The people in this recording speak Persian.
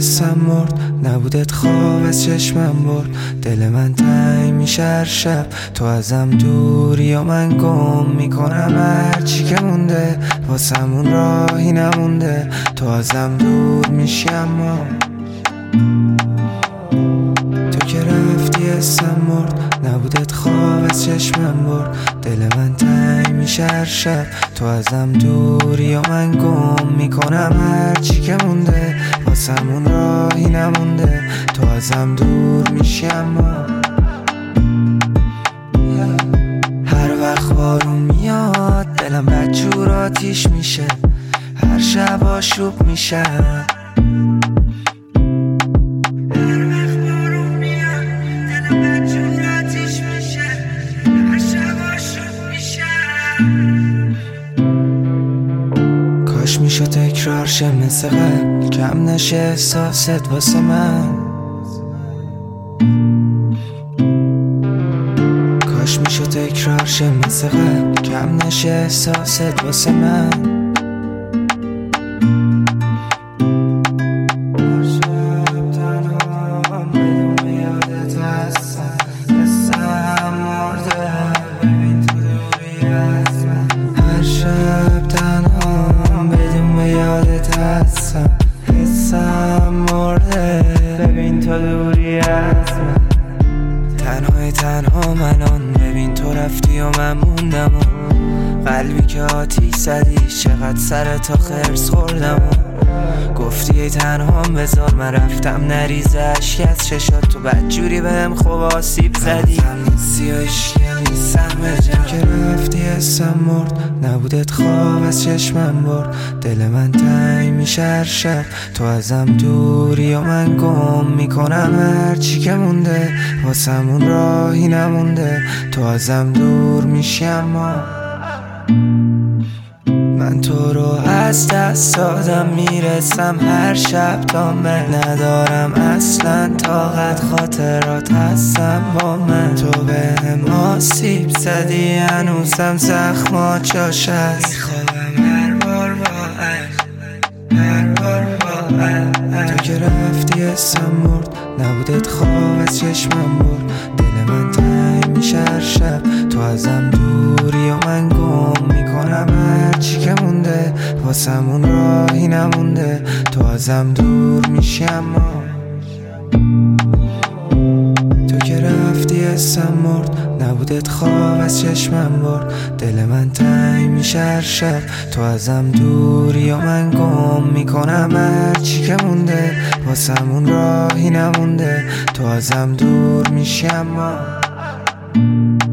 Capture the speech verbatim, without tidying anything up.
حسم مرد، نبودت خواب از چشمم برد. دل من تنگ میشه هر شب، تو ازم دوری یا من گم میکنم هرچی که مونده. واسمون راهی نمونده، تو ازم دور میشی اما تو که رفتی حسم مرد، نبودت خواب از چشمم برد. دل من تنگ میشه هر شب، تو ازم دوری یا من گم میکنم هرچی که مونده. واسمون راهی نمونده، تو ازم دور میشی اما هر وقت بارون میاد دلم بدجور آتیش میشه، هر شب آشوب میشه. کاش میشد تکرار شه مثل قبل، کم نشه احساست واسه من. کاش میشد تکرار شه مثل قبل، کم نشه احساست واسه من. حسم مرده ببین تو دوری از من. تنهای تنها منان ببین تو رفتی و من موندم و قلبی که آتیش زدی چقدر سر تا خرس خوردم و گفتی ای تنهام بذار من رفتم نریزه اشک از چشات، تو بدجوری بهم خوب آسیب زدی. سیاهشی نیستم بجم که رفتی حسم مرد، نبودت خواب از چشمم برد. دل من تنگ میشه هر شب، تو ازم دوری یا من گم میکنم هرچی که مونده. واسمون راهی نمونده، تو ازم دور میشی اما من تو رو از دست دادم میرسم هر شب تا من ندارم اصلا طاقت، خاطرات هستم با من. تو بهم آسیب زدی هنوزم زخما جاش هست، میخوابم هر بار با عشق، هر بار با عشق. تو که رفتی حسم مرد، نبودت خواب از چشمم برد. دل من تنگ میشه هر شب، تو ازم دوری و من گم میکنم هرچی که مونده. واسمون راهی نمونده، تو ازم دور میشی اما تو که رفتی حسم مرد، نبودت خواب از چشمم برد. دل من تنگ میشه هر شب، تو ازم دوری و من گم میکنم هرچی که مونده. واسمون راهی نمونده، تو ازم دور میشی اما